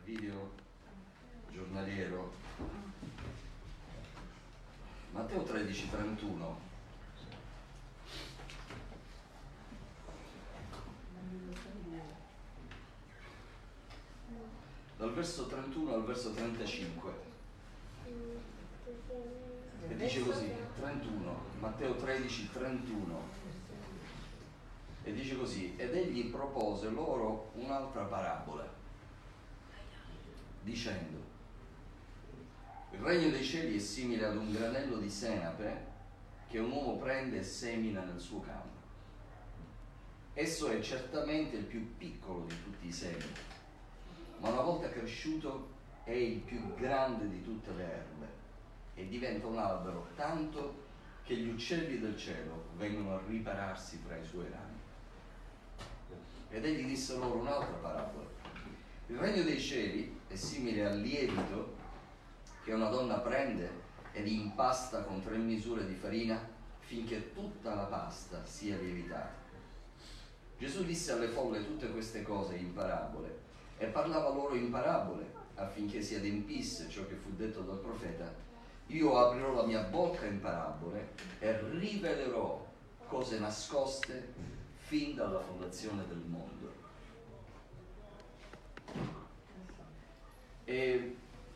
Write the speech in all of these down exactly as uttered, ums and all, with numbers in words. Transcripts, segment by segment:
video giornaliero. Matteo tredici trentuno. Dal verso trentuno al verso trentacinque. E dice così, trentuno, Matteo tredici trentuno. E dice così: ed egli propose loro un'altra parabola, dicendo: il regno dei cieli è simile ad un granello di senape che un uomo prende e semina nel suo campo. Esso è certamente il più piccolo di tutti i semi, ma una volta cresciuto è il più grande di tutte le erbe e diventa un albero tanto che gli uccelli del cielo vengono a ripararsi fra i suoi rami. Ed egli disse loro un'altra parabola: il regno dei cieli è simile al lievito che una donna prende ed impasta con tre misure di farina finché tutta la pasta sia lievitata. Gesù disse alle folle tutte queste cose in parabole e parlava loro in parabole affinché si adempisse ciò che fu detto dal profeta: io aprirò la mia bocca in parabole e rivelerò cose nascoste fin dalla fondazione del mondo. E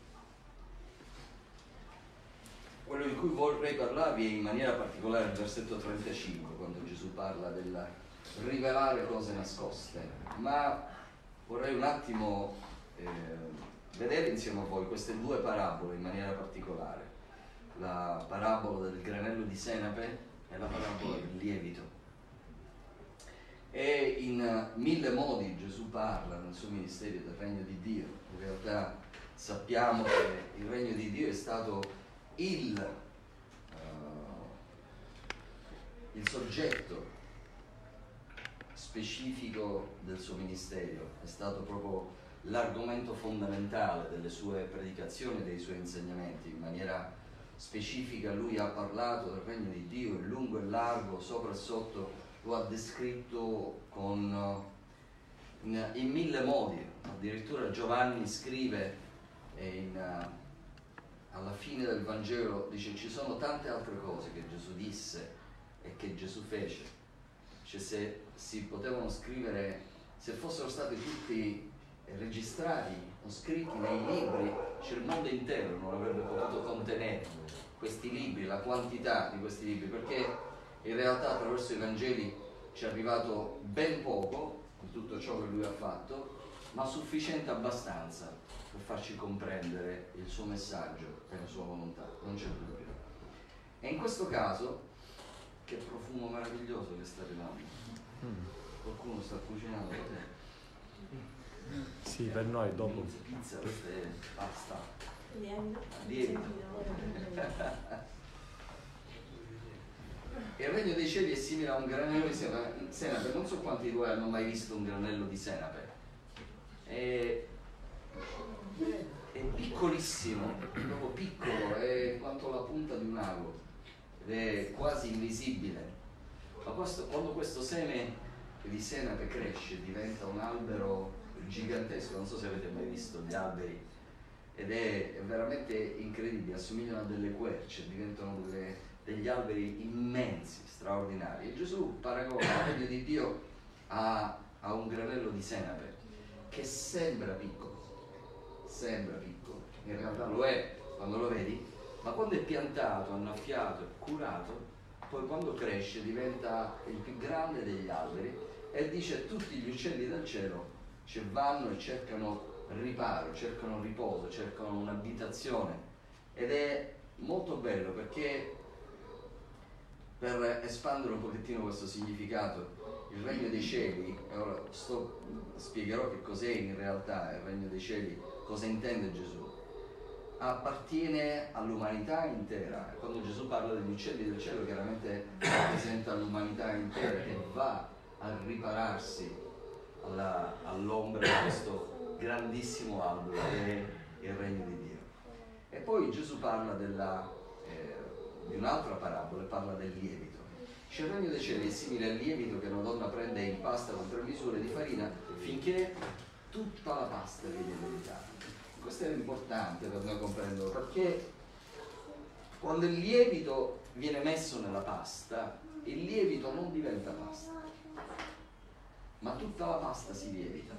quello di cui vorrei parlarvi è in maniera particolare il versetto trentacinque, quando Gesù parla del rivelare cose nascoste. Ma vorrei un attimo eh, vedere insieme a voi queste due parabole in maniera particolare: la parabola del granello di senape e la parabola del lievito. E in mille modi Gesù parla nel suo ministero del regno di Dio. In realtà sappiamo che il regno di Dio è stato il, uh, il soggetto specifico del suo ministero, è stato proprio l'argomento fondamentale delle sue predicazioni e dei suoi insegnamenti. In maniera specifica lui ha parlato del regno di Dio in lungo e largo, sopra e sotto, lo ha descritto con, in, in mille modi. Addirittura Giovanni scrive in, alla fine del Vangelo, dice: ci sono tante altre cose che Gesù disse e che Gesù fece. Cioè, se si potevano scrivere, se fossero stati tutti registrati o scritti nei libri, cioè il mondo intero non avrebbe potuto contenere questi libri, la quantità di questi libri, perché in realtà attraverso i Vangeli ci è arrivato ben poco di tutto ciò che lui ha fatto, ma sufficiente abbastanza per farci comprendere il suo messaggio e la sua volontà, non c'è dubbio. E in questo caso, che profumo meraviglioso che sta arrivando. Qualcuno sta cucinando da te? Sì, per noi dopo. Pizza, questa è pasta. Lievito. Il regno dei cieli è simile a un granello di senape. Non so quanti di voi hanno mai visto un granello di senape. È, è piccolissimo, proprio piccolo, è quanto la punta di un ago ed è quasi invisibile. Ma questo, quando questo seme di senape cresce, diventa un albero gigantesco. Non so se avete mai visto gli alberi, ed è, è veramente incredibile. Assomigliano a delle querce, diventano delle, degli alberi immensi, straordinari. E Gesù paragona il regno di Dio a, a un granello di senape che sembra piccolo, sembra piccolo, in realtà lo è quando lo vedi, ma quando è piantato, annaffiato e curato, poi quando cresce diventa il più grande degli alberi. E dice: tutti gli uccelli del cielo ci vanno e cercano riparo, cercano riposo, cercano un'abitazione. Ed è molto bello, perché per espandere un pochettino questo significato, il regno dei cieli, e ora sto, spiegherò che cos'è in realtà il regno dei cieli, cosa intende Gesù, appartiene all'umanità intera. Quando Gesù parla degli uccelli del cielo, chiaramente rappresenta l'umanità intera che va a ripararsi alla, all'ombra di questo grandissimo albero che è il regno di Dio. E poi Gesù parla della, eh, di un'altra parabola, parla del lievito. Cioè, il regno dei cieli è simile al lievito che una donna prende e impasta con tre misure di farina finché tutta la pasta viene lievitata. Questo è importante per noi comprenderlo, perché quando il lievito viene messo nella pasta, il lievito non diventa pasta, ma tutta la pasta si lievita.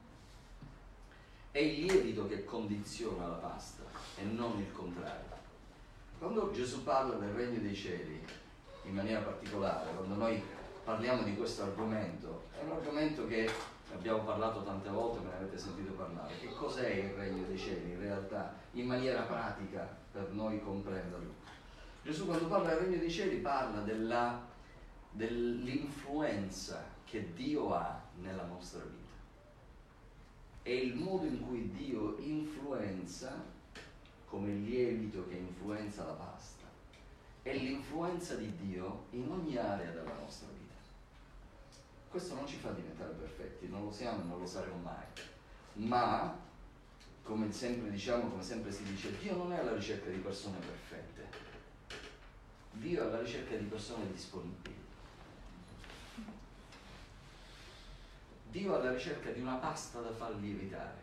È il lievito che condiziona la pasta e non il contrario. Quando Gesù parla del regno dei cieli, in maniera particolare, quando noi parliamo di questo argomento, è un argomento che abbiamo parlato tante volte, me ne avete sentito parlare. Che cos'è il regno dei cieli in realtà, in maniera pratica, per noi comprenderlo? Gesù, quando parla del regno dei cieli, parla della, dell'influenza che Dio ha nella nostra vita. È il modo in cui Dio influenza, come il lievito che influenza la pasta, è l'influenza di Dio in ogni area della nostra vita. Questo non ci fa diventare perfetti, non lo siamo e non lo saremo mai, ma come sempre diciamo, come sempre si dice, Dio non è alla ricerca di persone perfette, Dio è alla ricerca di persone disponibili. Dio è alla ricerca di una pasta da far lievitare.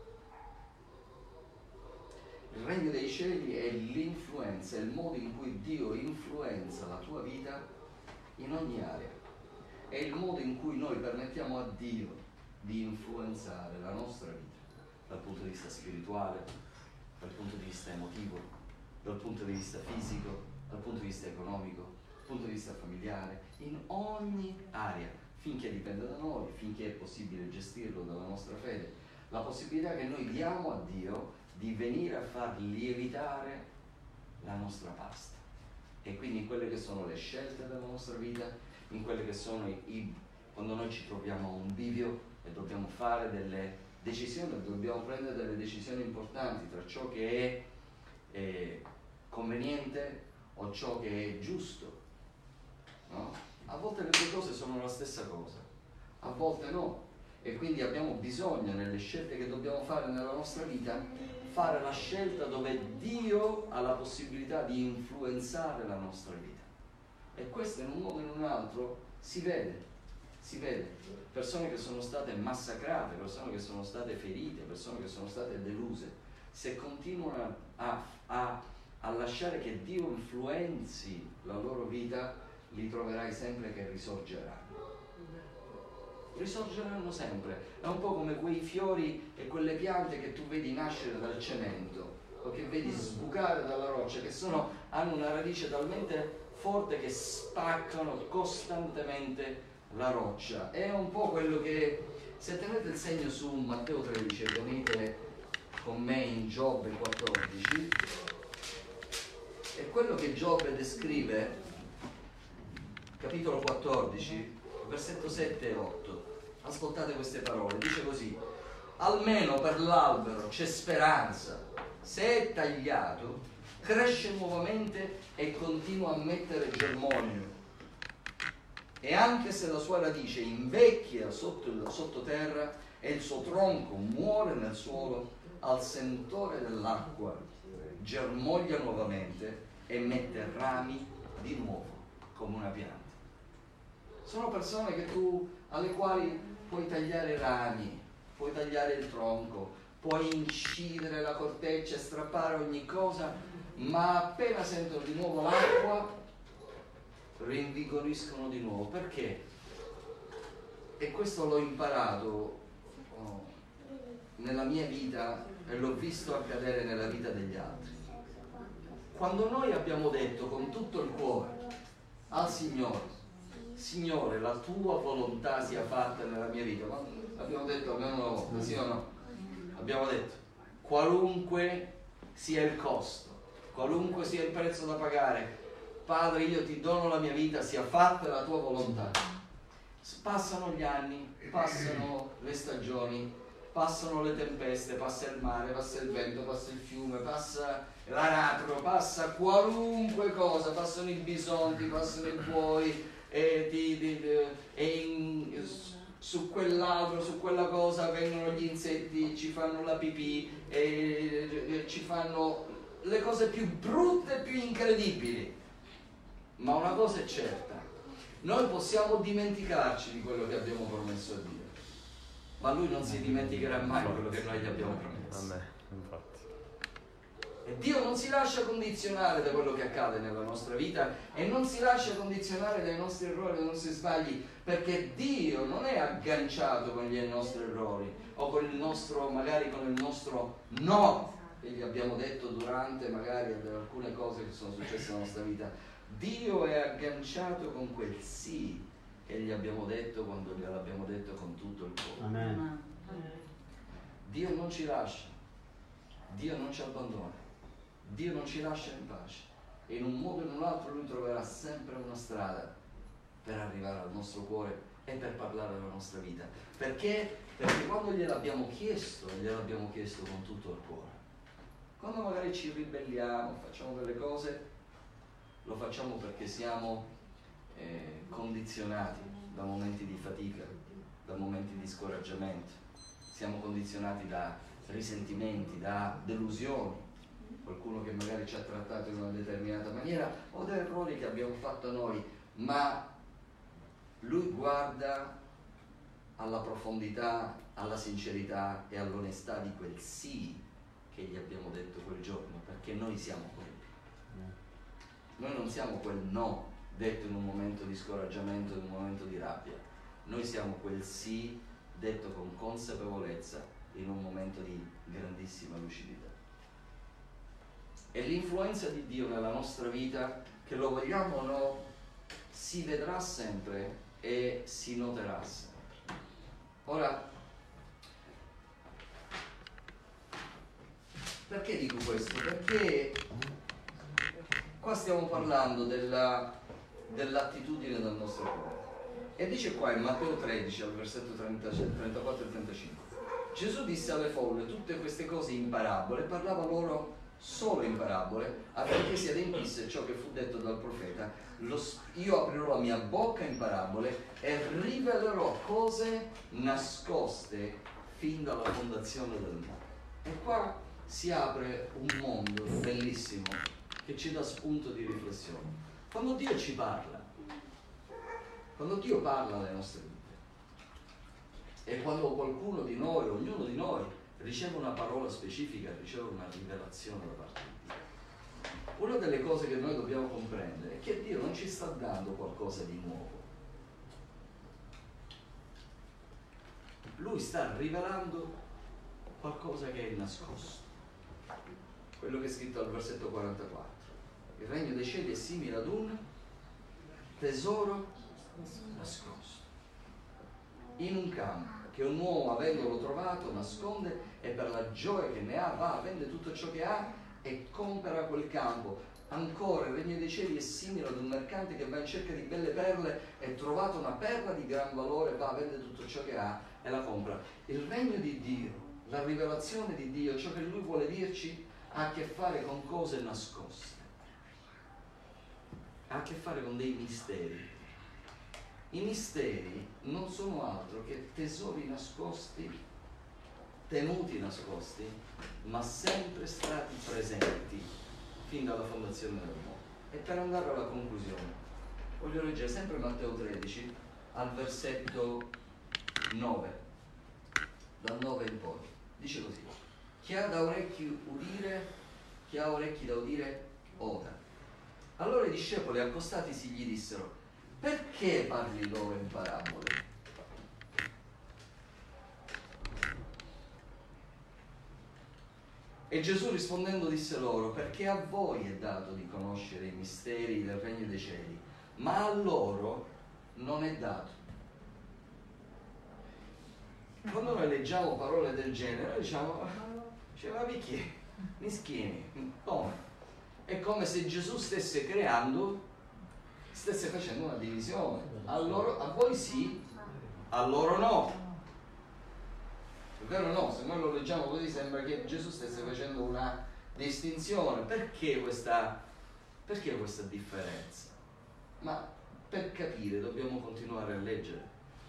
Il regno dei cieli è l'influenza, è il modo in cui Dio influenza la tua vita in ogni area. È il modo in cui noi permettiamo a Dio di influenzare la nostra vita, dal punto di vista spirituale, dal punto di vista emotivo, dal punto di vista fisico, dal punto di vista economico, dal punto di vista familiare, in ogni area, finché dipende da noi, finché è possibile gestirlo dalla nostra fede, la possibilità che noi diamo a Dio di venire a far lievitare la nostra pasta. E quindi in quelle che sono le scelte della nostra vita, in quelle che sono i, i quando noi ci troviamo a un bivio e dobbiamo fare delle decisioni, dobbiamo prendere delle decisioni importanti tra ciò che è, è conveniente o ciò che è giusto, no? A volte le due cose sono la stessa cosa, a volte no, e quindi abbiamo bisogno nelle scelte che dobbiamo fare nella nostra vita fare la scelta dove Dio ha la possibilità di influenzare la nostra vita. E questo in un modo o in un altro si vede, si vede. Persone che sono state massacrate, persone che sono state ferite, persone che sono state deluse, se continuano a, a, a lasciare che Dio influenzi la loro vita, li troverai sempre che risorgeranno. Risorgeranno sempre. È un po' come quei fiori e quelle piante che tu vedi nascere dal cemento o che vedi sbucare dalla roccia, che sono, hanno una radice talmente forte che spaccano costantemente la roccia. È un po' quello che, se tenete il segno su Matteo tredici e venite con me in Giobbe quattordici, è quello che Giobbe descrive, capitolo quattordici, versetto sette e otto. Ascoltate queste parole, dice così: almeno per l'albero c'è speranza, se è tagliato cresce nuovamente e continua a mettere germoglio, e anche se la sua radice invecchia sotto, sottoterra e il suo tronco muore nel suolo, al sentore dell'acqua germoglia nuovamente e mette rami di nuovo come una pianta. Sono persone che tu, alle quali puoi tagliare i rami, puoi tagliare il tronco, puoi incidere la corteccia, strappare ogni cosa, ma appena sentono di nuovo l'acqua rinvigoriscono di nuovo. Perché? E questo l'ho imparato oh, nella mia vita e l'ho visto accadere nella vita degli altri. Quando noi abbiamo detto con tutto il cuore al Signore: Signore, la tua volontà sia fatta nella mia vita, ma abbiamo detto almeno una volta, sì o no? Abbiamo detto, qualunque sia il costo, qualunque sia il prezzo da pagare, Padre, io ti dono la mia vita, sia fatta la tua volontà. Passano gli anni, passano le stagioni, passano le tempeste, passa il mare, passa il vento, passa il fiume, passa l'aratro, passa qualunque cosa, passano i bisonti, passano i buoi, e, ti, ti, ti, e in, su quell'albero, su quella cosa vengono gli insetti, ci fanno la pipì, e ci fanno le cose più brutte e più incredibili. Ma una cosa è certa: noi possiamo dimenticarci di quello che abbiamo promesso a Dio, ma Lui non si dimenticherà mai quello che noi gli abbiamo promesso. Amen. Infatti. E Dio non si lascia condizionare da quello che accade nella nostra vita e non si lascia condizionare dai nostri errori, dai nostri sbagli, perché Dio non è agganciato con i nostri errori o con il nostro, magari con il nostro no che gli abbiamo detto durante magari alcune cose che sono successe nella nostra vita. Dio è agganciato con quel sì che gli abbiamo detto quando gliel'abbiamo detto con tutto il cuore. Amen. Dio non ci lascia, Dio non ci abbandona, Dio non ci lascia in pace e in un modo o in un altro Lui troverà sempre una strada per arrivare al nostro cuore e per parlare della nostra vita. Perché? Perché quando gliel'abbiamo chiesto, gliel'abbiamo chiesto con tutto il cuore. Quando magari ci ribelliamo, facciamo delle cose, lo facciamo perché siamo eh, condizionati da momenti di fatica, da momenti di scoraggiamento, siamo condizionati da risentimenti, da delusioni, qualcuno che magari ci ha trattato in una determinata maniera o da errori che abbiamo fatto noi, ma Lui guarda alla profondità, alla sincerità e all'onestà di quel sì che gli abbiamo detto quel giorno, perché noi siamo quelli. Noi non siamo quel no detto in un momento di scoraggiamento, in un momento di rabbia. Noi siamo quel sì detto con consapevolezza in un momento di grandissima lucidità. E l'influenza di Dio nella nostra vita, che lo vogliamo o no, si vedrà sempre e si noterà sempre. Ora, perché dico questo? Perché qua stiamo parlando della, dell'attitudine del nostro cuore. E dice qua in Matteo tredici, al versetto trentaquattro e trentacinque, Gesù disse alle folle tutte queste cose in parabole, parlava loro solo in parabole, affinché si adempisse ciò che fu detto dal profeta: Lo, io aprirò la mia bocca in parabole e rivelerò cose nascoste fin dalla fondazione del mondo. E qua si apre un mondo bellissimo che ci dà spunto di riflessione. Quando Dio ci parla, quando Dio parla alle nostre vite, e quando qualcuno di noi, ognuno di noi, riceve una parola specifica, riceve una rivelazione da parte di Dio, una delle cose che noi dobbiamo comprendere è che Dio non ci sta dando qualcosa di nuovo. Lui sta rivelando qualcosa che è nascosto. Quello che è scritto al versetto quarantaquattro. Il regno dei cieli è simile ad un tesoro nascosto in un campo, che un uomo, avendolo trovato, nasconde e per la gioia che ne ha va, vende tutto ciò che ha e compra quel campo. Ancora, il regno dei cieli è simile ad un mercante che va in cerca di belle perle e trovato una perla di gran valore, va, vende tutto ciò che ha e la compra. Il regno di Dio, la rivelazione di Dio, ciò che Lui vuole dirci, ha a che fare con cose nascoste, ha a che fare con dei misteri. I misteri non sono altro che tesori nascosti, tenuti nascosti, ma sempre stati presenti fin dalla fondazione del mondo. E per andare alla conclusione, voglio leggere sempre Matteo tredici, al versetto nove, dal nove in poi. Dice così: chi ha da orecchi udire, chi ha orecchi da udire, oda. Allora i discepoli accostatisi gli dissero: perché parli loro in parabole? E Gesù rispondendo disse loro: perché a voi è dato di conoscere i misteri del regno dei cieli, ma a loro non è dato. Quando noi leggiamo parole del genere, noi diciamo: cioè, ma perché? Mischini, come? È come se Gesù stesse creando, stesse facendo una divisione. A, loro, a voi sì, a loro no. È vero o no? Se noi lo leggiamo così sembra che Gesù stesse facendo una distinzione. Perché questa, perché questa differenza? Ma per capire dobbiamo continuare a leggere.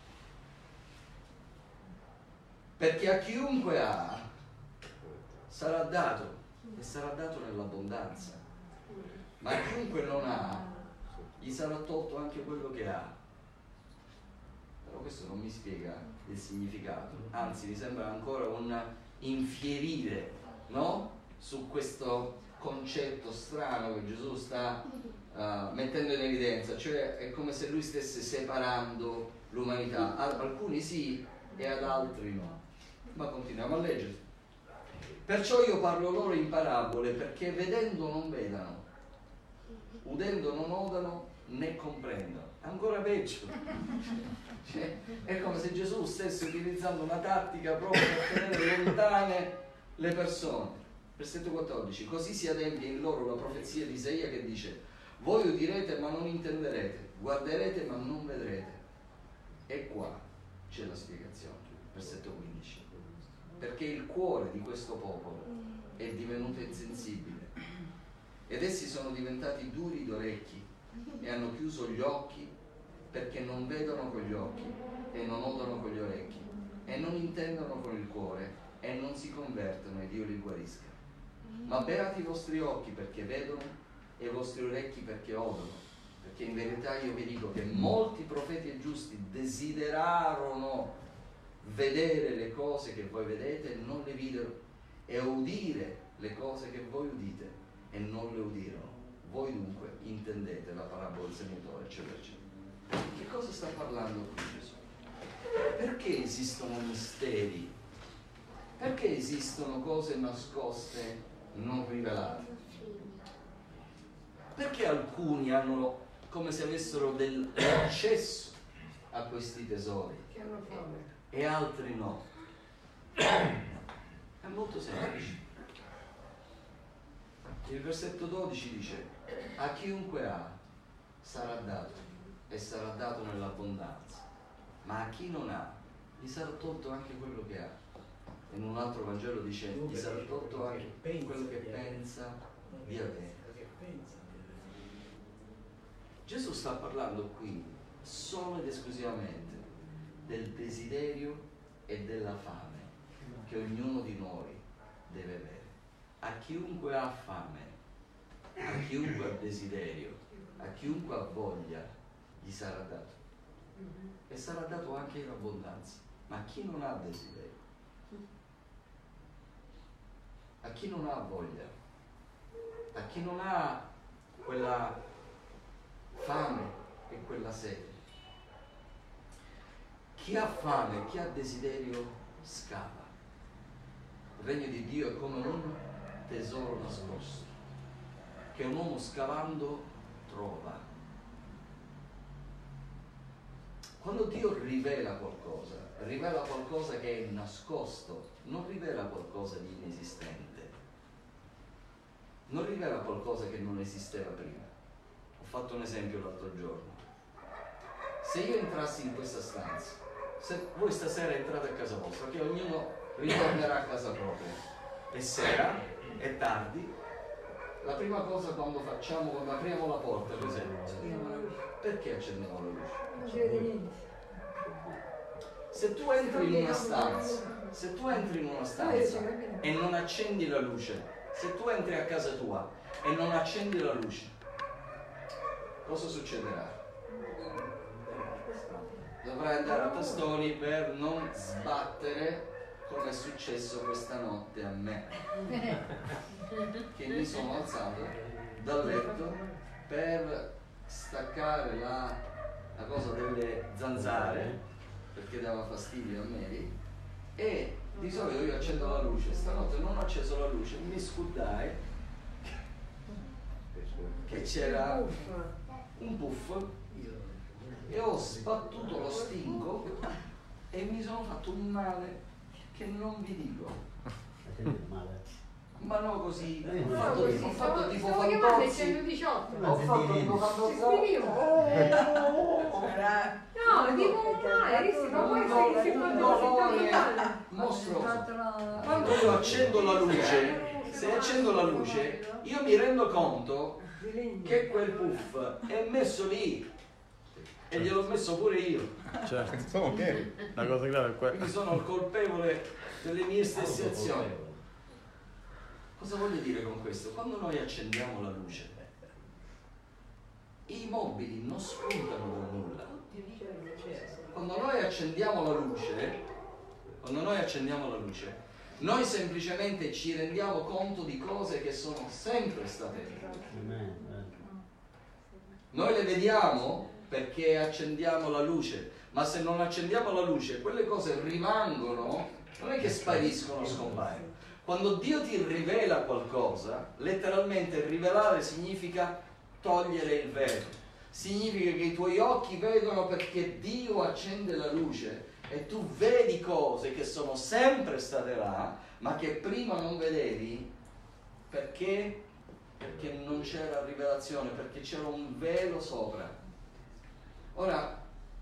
Perché a chiunque ha sarà dato, e sarà dato nell'abbondanza, ma a chiunque non ha gli sarà tolto anche quello che ha. Però questo non mi spiega il significato, anzi mi sembra ancora un infierire, no? Su questo concetto strano che Gesù sta uh, mettendo in evidenza, cioè è come se lui stesse separando l'umanità, ad alcuni sì e ad altri no. Ma continuiamo a leggere. Perciò io parlo loro in parabole, perché vedendo non vedano, udendo non odano né comprendano. Ancora peggio. Cioè, è come se Gesù stesse utilizzando una tattica proprio per tenere lontane le persone. Versetto quattordici. Così si adempie in loro la profezia di Isaia che dice: voi udirete ma non intenderete, guarderete ma non vedrete. E qua c'è la spiegazione. Versetto quindici. Perché il cuore di questo popolo è divenuto insensibile ed essi sono diventati duri d'orecchi e hanno chiuso gli occhi, perché non vedono con gli occhi e non odono con gli orecchi e non intendono con il cuore e non si convertono ed io li guarisca. Ma beati i vostri occhi perché vedono e i vostri orecchi perché odono, perché in verità io vi dico che molti profeti e giusti desiderarono vedere le cose che voi vedete e non le videro, e udire le cose che voi udite e non le udirono. Voi dunque intendete la parabola del seminatore, eccetera, eccetera. Che cosa sta parlando qui Gesù? Perché esistono misteri? Perché esistono cose nascoste, non rivelate? Perché alcuni hanno come se avessero dell'accesso a questi tesori e altri no? È molto semplice. Il versetto dodici dice: a chiunque ha sarà dato e sarà dato nell'abbondanza, ma a chi non ha gli sarà tolto anche quello che ha. In un altro Vangelo dice: gli sarà tolto anche quello che pensa di avere. Gesù sta parlando qui solo ed esclusivamente del desiderio e della fame che ognuno di noi deve avere. A chiunque ha fame, a chiunque ha desiderio, a chiunque ha voglia, gli sarà dato. E sarà dato anche in abbondanza. Ma a chi non ha desiderio, a chi non ha voglia, a chi non ha quella fame e quella sete, chi ha fame, chi ha desiderio scava. Il regno di Dio è come un tesoro nascosto che un uomo scavando trova. Quando Dio rivela qualcosa, rivela qualcosa che è nascosto, non rivela qualcosa di inesistente, non rivela qualcosa che non esisteva prima. Ho fatto un esempio l'altro giorno. Se io entrassi in questa stanza, se voi stasera entrate a casa vostra, che ognuno ritornerà a casa propria, è sera, è tardi, la prima cosa quando facciamo, quando apriamo la porta, per esempio, accendiamo la luce. Perché accendiamo la luce? Non si vede niente. Se tu entri in una stanza, se tu entri in una stanza e non accendi la luce, se tu entri a casa tua e non accendi la luce, cosa succederà? Dovrai andare a tastoni per non sbattere, come è successo questa notte a me, che mi sono alzato dal letto per staccare la, la cosa delle zanzare, perché dava fastidio a Mary, e di solito io accendo la luce. Stanotte non ho acceso la luce, mi scudai che c'era un puff e ho sbattuto lo stinco e mi sono fatto un male che non vi dico. Ma no, così ho fatto, così, ho fatto stavo, tipo stavo chiamando il Fantozzi, centodiciotto. ho fatto tipo Fantozzi. No, dico male, visto, ma poi sei sei quando mostruoso. Quando io accendo la luce, se accendo la luce, io mi rendo conto che quel puff è messo lì e gliel'ho messo pure io. Certo. Insomma, che La cosa grave è quella. Quindi sono il colpevole delle mie stesse azioni. Cosa voglio dire con questo? Quando noi accendiamo la luce, i mobili non spuntano da nulla. quando noi accendiamo la luce, quando noi accendiamo la luce, noi semplicemente ci rendiamo conto di cose che sono sempre state lì. Noi le vediamo perché accendiamo la luce, ma se non accendiamo la luce, quelle cose rimangono, non è che spariscono o scompaiono. Quando Dio ti rivela qualcosa, letteralmente rivelare significa togliere il velo, significa che i tuoi occhi vedono perché Dio accende la luce e tu vedi cose che sono sempre state là, ma che prima non vedevi perché, perché non c'era rivelazione, perché c'era un velo sopra. Ora,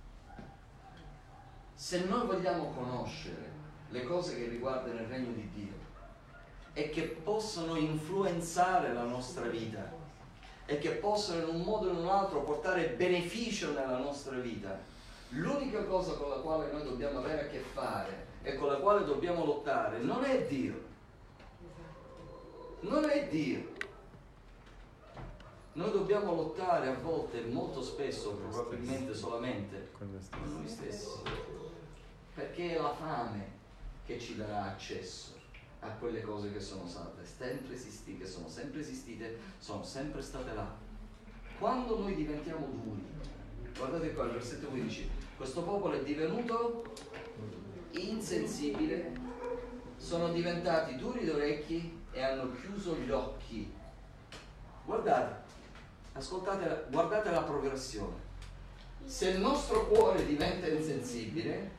se noi vogliamo conoscere le cose che riguardano il regno di Dio e che possono influenzare la nostra vita e che possono in un modo o in un altro portare beneficio nella nostra vita, l'unica cosa con la quale noi dobbiamo avere a che fare e con la quale dobbiamo lottare non è Dio. Non è Dio. Noi dobbiamo lottare a volte, molto spesso, probabilmente solamente con noi stessi. Perché è la fame che ci darà accesso a quelle cose che sono state sempre esistite, che sono sempre esistite, sono sempre state là. Quando noi diventiamo duri, guardate qua il versetto quindici, questo popolo è divenuto insensibile, sono diventati duri d'orecchi e hanno chiuso gli occhi. Guardate, ascoltate, guardate la progressione. Se il nostro cuore diventa insensibile,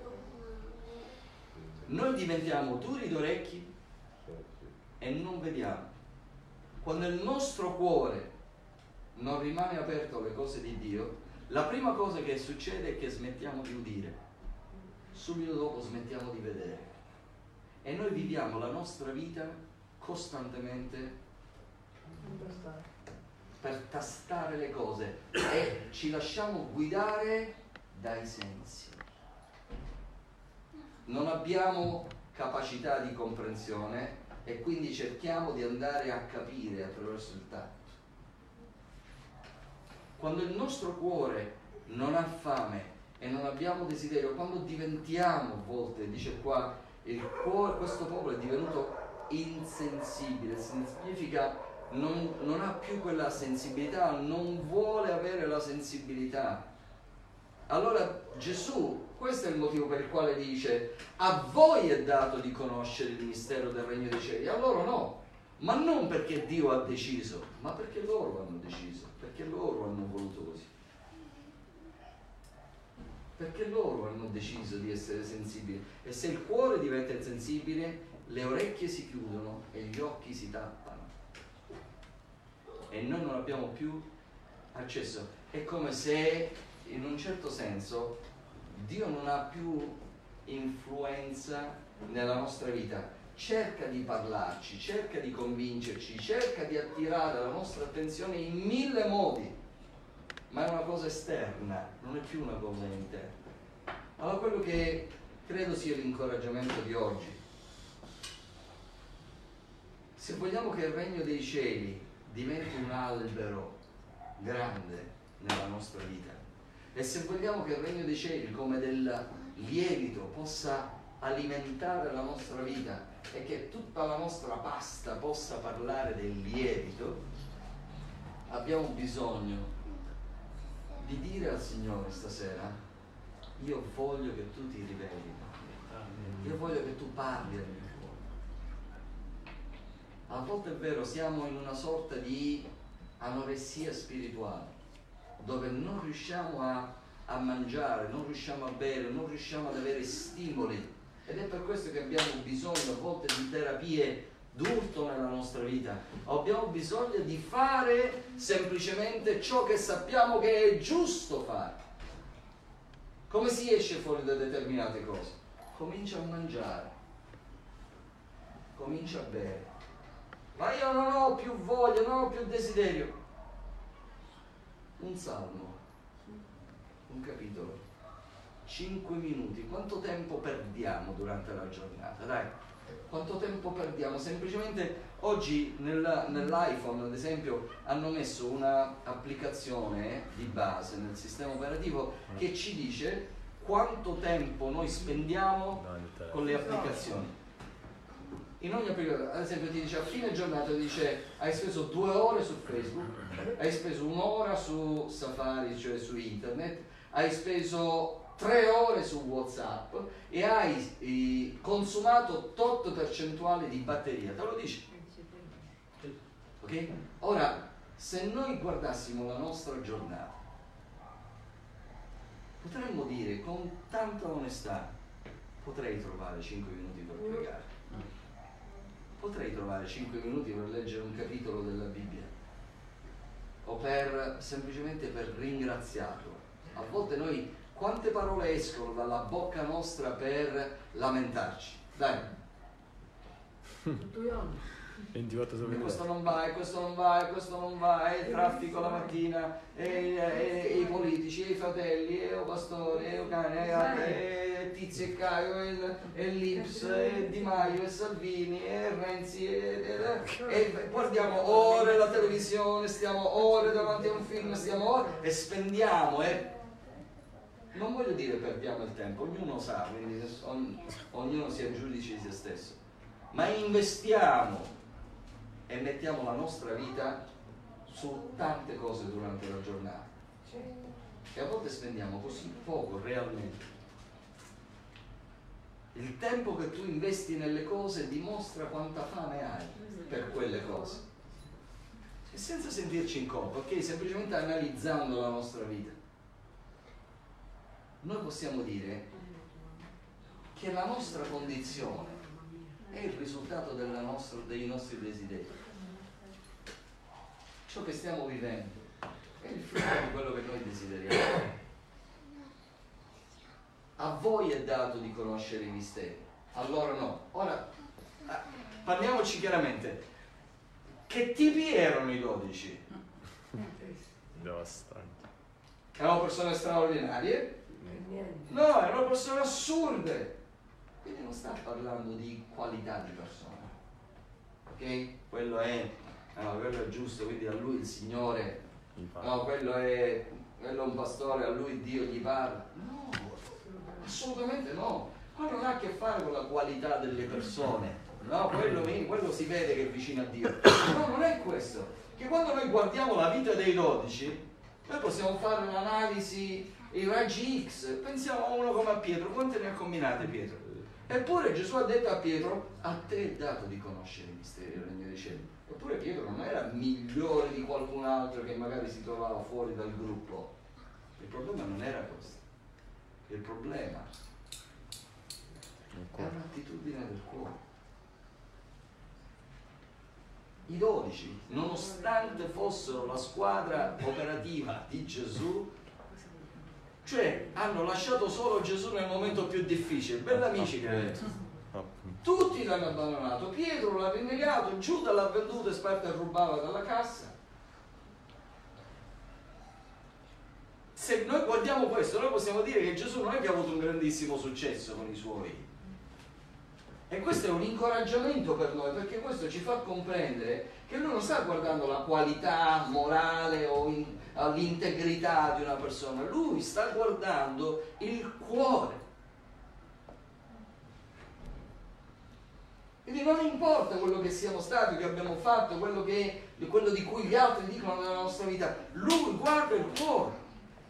noi diventiamo duri d'orecchi e non vediamo. Quando il nostro cuore non rimane aperto alle cose di Dio, la prima cosa che succede è che smettiamo di udire, subito dopo smettiamo di vedere e noi viviamo la nostra vita costantemente per tastare le cose e ci lasciamo guidare dai sensi. Non abbiamo capacità di comprensione e quindi cerchiamo di andare a capire attraverso il tatto. Quando il nostro cuore non ha fame e non abbiamo desiderio, quando diventiamo a volte, dice qua, il cuore, questo popolo è divenuto insensibile, significa non, non ha più quella sensibilità, non vuole avere la sensibilità. Allora Gesù, questo è il motivo per il quale dice: a voi è dato di conoscere il mistero del regno dei cieli, a loro no, ma non perché Dio ha deciso, ma perché loro hanno deciso, perché loro hanno voluto così, perché loro hanno deciso di essere sensibili. E se il cuore diventa insensibile, le orecchie si chiudono e gli occhi si tappano e noi non abbiamo più accesso. È come se in un certo senso Dio non ha più influenza nella nostra vita, cerca di parlarci, cerca di convincerci, cerca di attirare la nostra attenzione in mille modi, ma è una cosa esterna, non è più una cosa interna. Allora quello che credo sia l'incoraggiamento di oggi, se vogliamo che il regno dei cieli diventi un albero grande nella nostra vita, e se vogliamo che il regno dei cieli, come del lievito, possa alimentare la nostra vita e che tutta la nostra pasta possa parlare del lievito, abbiamo bisogno di dire al Signore stasera: io voglio che tu ti riveli, io voglio che tu parli al mio cuore. A volte è vero, siamo in una sorta di anoressia spirituale, dove non riusciamo a, a mangiare, non riusciamo a bere, non riusciamo ad avere stimoli, ed è per questo che abbiamo bisogno a volte di terapie d'urto nella nostra vita. Abbiamo bisogno di fare semplicemente ciò che sappiamo che è giusto fare. Come si esce fuori da determinate cose? Comincia a mangiare, comincia a bere. Ma io non ho più voglia, non ho più desiderio. Un salmo, un capitolo, cinque minuti. Quanto tempo perdiamo durante la giornata? Dai, quanto tempo perdiamo? Semplicemente oggi nella, nell'iPhone, ad esempio, hanno messo una applicazione di base nel sistema operativo che ci dice quanto tempo noi spendiamo con le applicazioni. In ogni applicazione, ad esempio, ti dice a fine giornata, ti dice hai speso due ore su Facebook, hai speso un'ora su Safari, cioè su internet, hai speso tre ore su WhatsApp e hai eh, consumato tot percentuale di batteria, te lo dice. Ok? Ora, se noi guardassimo la nostra giornata, potremmo dire con tanta onestà, potrei trovare cinque minuti per pregare, potrei trovare cinque minuti per leggere un capitolo della Bibbia, o per semplicemente per ringraziarlo. A volte noi, quante parole escono dalla bocca nostra per lamentarci? Dai. ventiquattro su ventiquattro. Questo non va, e questo non va, e questo non va, e il traffico la mattina, e, e, e i politici, e i fratelli, e i pastori, e i cani, e, e Tizio e Caio, e, e l'Ips, e Di Maio, e Salvini, e Renzi, e, e, e guardiamo ore la televisione, stiamo ore davanti a un film, stiamo ore, e spendiamo, eh. Non voglio dire perdiamo il tempo, ognuno sa, quindi ogn, ognuno sia giudice di se stesso, ma investiamo e mettiamo la nostra vita su tante cose durante la giornata e a volte spendiamo così poco realmente. Il tempo che tu investi nelle cose dimostra quanta fame hai per quelle cose, e senza sentirci in colpa, ok? Semplicemente analizzando la nostra vita noi possiamo dire che la nostra condizione è il risultato della nostra, dei nostri desideri. Ciò che stiamo vivendo è il frutto di quello che noi desideriamo. A voi è dato di conoscere i misteri, a loro no. Ora, parliamoci chiaramente. Che tipi erano i dodici? Devastanti. Erano persone straordinarie? No, erano persone assurde. Quindi non sta parlando di qualità di persona, ok? Quello è, no, quello è giusto, quindi a lui il Signore, no, quello è, quello è un pastore, a lui Dio gli parla. No, assolutamente no. Quello non ha a che fare con la qualità delle persone, no, quello, quello si vede che è vicino a Dio. No, non è questo. Che quando noi guardiamo la vita dei dodici, noi possiamo fare un'analisi, i raggi X, pensiamo a uno come a Pietro, quante ne ha combinate Pietro? Eppure Gesù ha detto a Pietro, a te è dato di conoscere i misteri del regno dei cieli. Eppure Pietro non era migliore di qualcun altro che magari si trovava fuori dal gruppo. Il problema non era questo. Il problema è un'attitudine del cuore. I dodici, nonostante fossero la squadra operativa di Gesù, cioè hanno lasciato solo Gesù nel momento più difficile. Bell'amici che è. Tutti l'hanno abbandonato, Pietro l'ha rinnegato, Giuda l'ha venduto e sparta e rubava dalla cassa. Se noi guardiamo questo, noi possiamo dire che Gesù non è che ha avuto un grandissimo successo con i suoi. E questo è un incoraggiamento per noi, perché questo ci fa comprendere che lui non sta guardando la qualità morale o in, l'integrità di una persona, lui sta guardando il cuore. Quindi non importa quello che siamo stati, che abbiamo fatto, quello, che, quello di cui gli altri dicono nella nostra vita, lui guarda il cuore.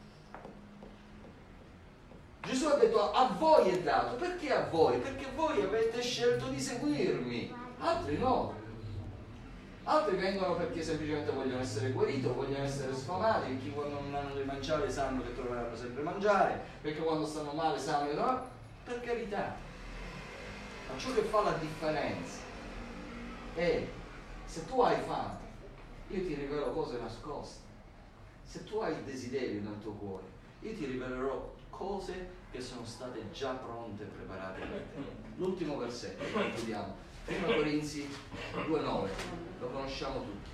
Gesù ha detto a voi è dato. Perché a voi? Perché voi avete scelto di seguirmi, altri no. Altri vengono perché semplicemente vogliono essere guariti, vogliono essere sfamati, perché quando non hanno da mangiare sanno che troveranno sempre mangiare, perché quando stanno male sanno che no. Per carità, ma ciò che fa la differenza è se tu hai fame, io ti rivelo cose nascoste. Se tu hai desiderio nel tuo cuore, io ti rivelerò cose che sono state già pronte e preparate per te. L'ultimo versetto che vediamo, primo Corinzi due nove, lo conosciamo tutti.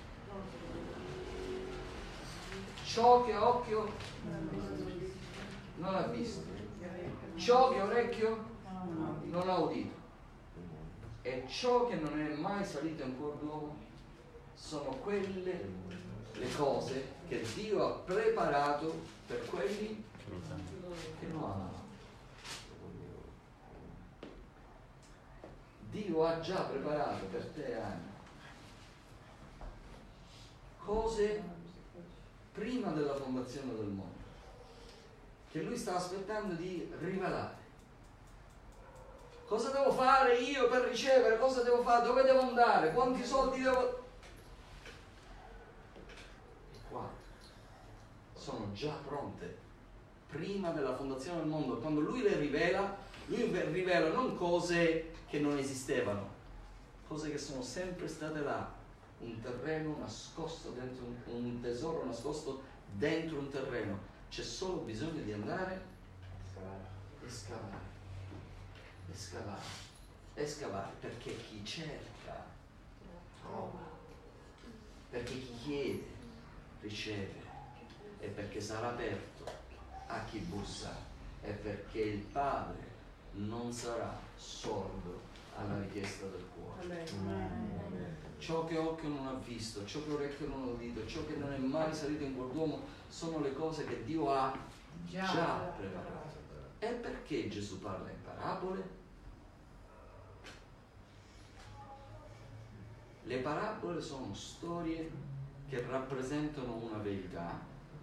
Ciò che occhio non ha visto, ciò che orecchio non ha udito, e ciò che non è mai salito in cuor d'uomo sono quelle le cose che Dio ha preparato per quelli che lo amano. Dio ha già preparato per te, Anna, cose prima della fondazione del mondo, che Lui sta aspettando di rivelare. Cosa devo fare io per ricevere? Cosa devo fare? Dove devo andare? Quanti soldi devo... E qua sono già pronte prima della fondazione del mondo. Quando Lui le rivela, Lui rivela non cose che non esistevano, cose che sono sempre state là, un terreno nascosto dentro un, un tesoro nascosto dentro un terreno. C'è solo bisogno di andare e scavare, e scavare, e scavare, perché chi cerca trova, perché chi chiede riceve, e perché sarà aperto a chi bussa, e perché il Padre non sarà sordo alla richiesta del cuore. Amen. Ciò che occhio non ha visto, ciò che orecchio non ha udito, ciò che non è mai salito in cuor d'uomo, sono le cose che Dio ha già, già preparato. E perché Gesù parla in parabole? Le parabole sono storie che rappresentano una verità,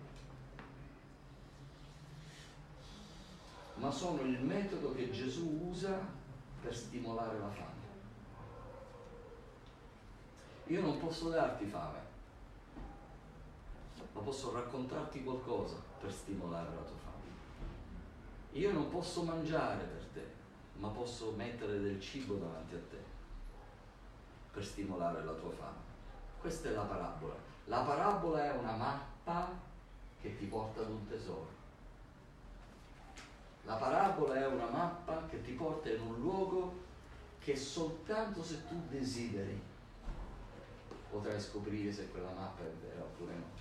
ma sono il metodo che Gesù usa per stimolare la fame. Io non posso darti fame, ma posso raccontarti qualcosa per stimolare la tua fame. Io non posso mangiare per te, ma posso mettere del cibo davanti a te per stimolare la tua fame. Questa è la parabola. La parabola è una mappa che ti porta ad un tesoro. La parabola è una mappa che ti porta in un luogo che soltanto se tu desideri potrai scoprire se quella mappa è vera oppure no.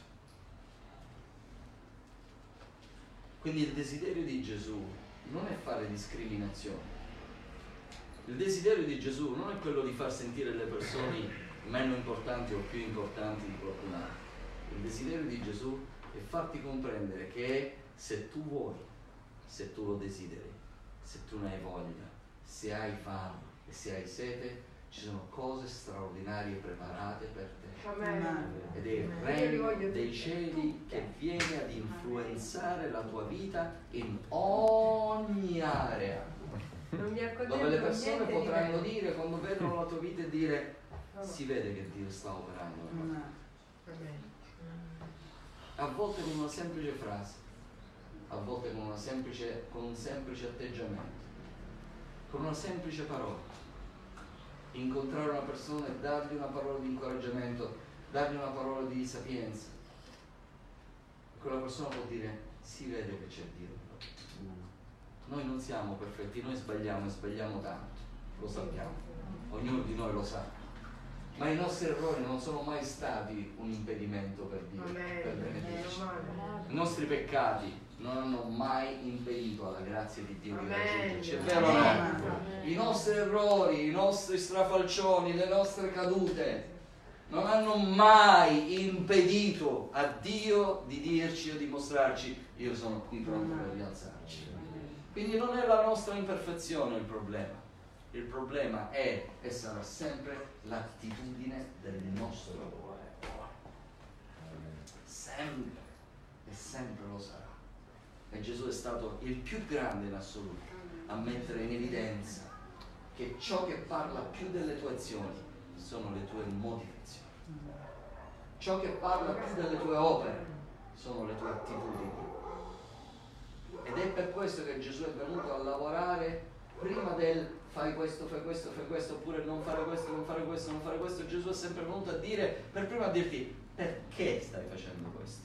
Quindi il desiderio di Gesù non è fare discriminazione. Il desiderio di Gesù non è quello di far sentire le persone meno importanti o più importanti di qualcun altro. Il desiderio di Gesù è farti comprendere che se tu vuoi, se tu lo desideri, se tu ne hai voglia, se hai fame e se hai sete, ci sono cose straordinarie preparate per te. Amen. Ed è il regno dei cieli che viene ad influenzare la tua vita in ogni area. Non mi Dove le persone potranno dire, quando vedono la tua vita, e dire: si vede che Dio sta operando. A volte con una semplice frase, a volte con, una semplice, con un semplice atteggiamento, con una semplice parola. Incontrare una persona e dargli una parola di incoraggiamento, dargli una parola di sapienza. Quella persona può dire: si vede che c'è Dio. Noi non siamo perfetti, noi sbagliamo e sbagliamo tanto, lo sappiamo, ognuno di noi lo sa, ma i nostri errori non sono mai stati un impedimento per Dio, per benedirci. I nostri peccati non hanno mai impedito alla grazia di Dio di raggiungerci, è vero o no? I nostri errori, i nostri strafalcioni, le nostre cadute non hanno mai impedito a Dio di dirci o di mostrarci: io sono qui pronto per rialzarci. Quindi non è la nostra imperfezione il problema, il problema è e sarà sempre l'attitudine del nostro cuore. Sempre e sempre lo sarà. E Gesù è stato il più grande in assoluto a mettere in evidenza che ciò che parla più delle tue azioni sono le tue motivazioni. Ciò che parla più delle tue opere sono le tue attitudini. Ed è per questo che Gesù è venuto a lavorare prima del fai questo, fai questo, fai questo, oppure non fare questo, non fare questo, non fare questo. Gesù è sempre venuto a dire, per prima a dirti: perché stai facendo questo?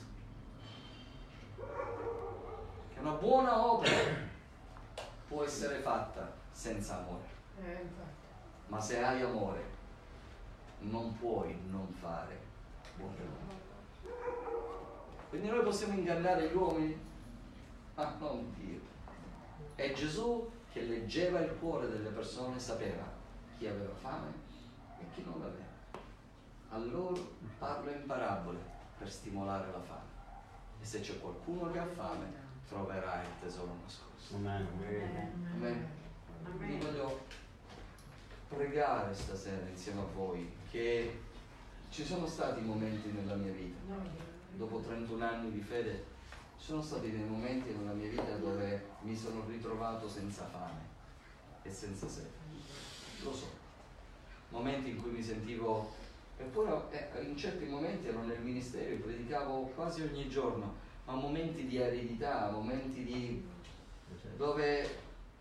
Che una buona opera può essere fatta senza amore, ma se hai amore non puoi non fare buone opere. Quindi noi possiamo ingannare gli uomini, ma non Dio. E Gesù, che leggeva il cuore delle persone, sapeva chi aveva fame e chi non l'aveva. A loro parla in parabole per stimolare la fame. E se c'è qualcuno che ha fame, troverà il tesoro nascosto. Amen. Amen. Vi voglio pregare stasera insieme a voi che ci sono stati momenti nella mia vita, dopo trentuno anni di fede, ci sono stati dei momenti nella mia vita dove mi sono ritrovato senza fame e senza sete, lo so, momenti in cui mi sentivo, eppure eh, in certi momenti ero nel ministero, predicavo quasi ogni giorno, ma momenti di aridità, momenti di dove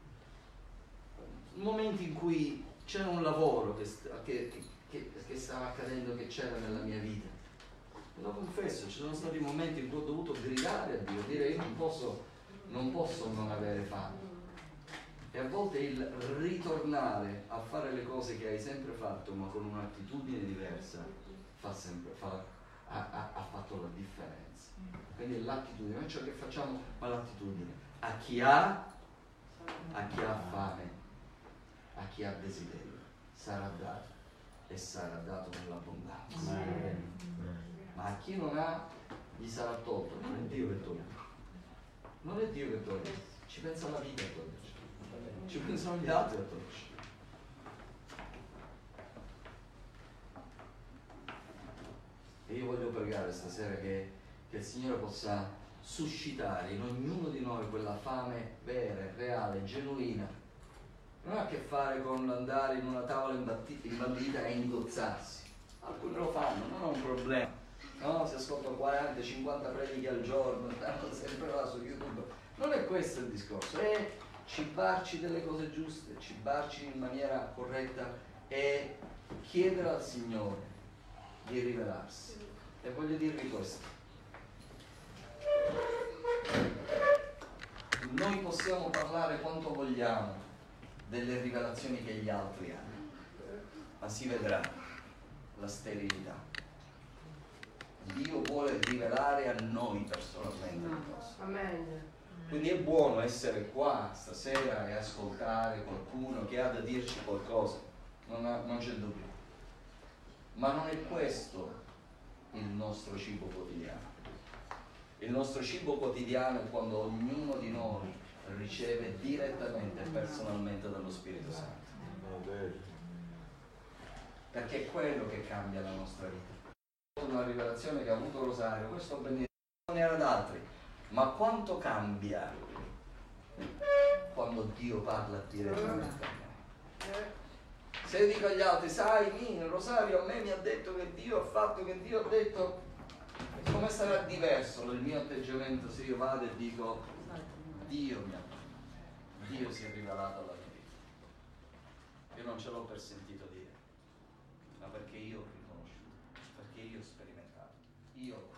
momenti in cui c'era un lavoro che, che, che, che stava accadendo, che c'era nella mia vita. Lo confesso, ci sono stati momenti in cui ho dovuto gridare a Dio, dire io non posso non, posso non avere fame. E a volte il ritornare a fare le cose che hai sempre fatto, ma con un'attitudine diversa, fa sempre, fa, ha, ha, ha fatto la differenza. Quindi l'attitudine, non ciò che facciamo, ma l'attitudine. A chi ha, a chi ha fame, a chi ha desiderio, sarà dato e sarà dato nell'abbondanza. Ma a chi non ha, gli sarà tolto. Non è Dio che toglie, non è Dio che toglie, ci pensa la vita a toglierci, ci pensano gli altri a toglierci. E io voglio pregare stasera che, che il Signore possa suscitare in ognuno di noi quella fame vera, reale, genuina. Non ha a che fare con andare in una tavola imbandita e ingozzarsi. Alcuni lo fanno, non è un problema. No, si ascoltano quaranta cinquanta prediche al giorno, stanno sempre là su YouTube. Non è questo il discorso, è cibarci delle cose giuste, cibarci in maniera corretta e chiedere al Signore di rivelarsi. E voglio dirvi questo. Noi possiamo parlare quanto vogliamo delle rivelazioni che gli altri hanno, ma si vedrà la sterilità. Dio vuole rivelare a noi personalmente le cose. Amen. Quindi è buono essere qua stasera e ascoltare qualcuno che ha da dirci qualcosa, non, ha, non c'è dubbio. Ma non è questo il nostro cibo quotidiano. Il nostro cibo quotidiano è quando ognuno di noi riceve direttamente e personalmente dallo Spirito Santo. Perché è quello che cambia la nostra vita. Una rivelazione che ha avuto Rosario, questo benedetto non era d'altri, ma quanto cambia quando Dio parla direttamente a me. Se io dico agli altri, sai, Nino, Rosario a me mi ha detto che Dio ha fatto, che Dio ha detto, come sarà diverso il mio atteggiamento se io vado e dico Dio mi ha detto, Dio si è rivelato alla mia vita. Io non ce l'ho per sentito dire, ma perché io ho riconosciuto, perché io ho sperimentato, io ho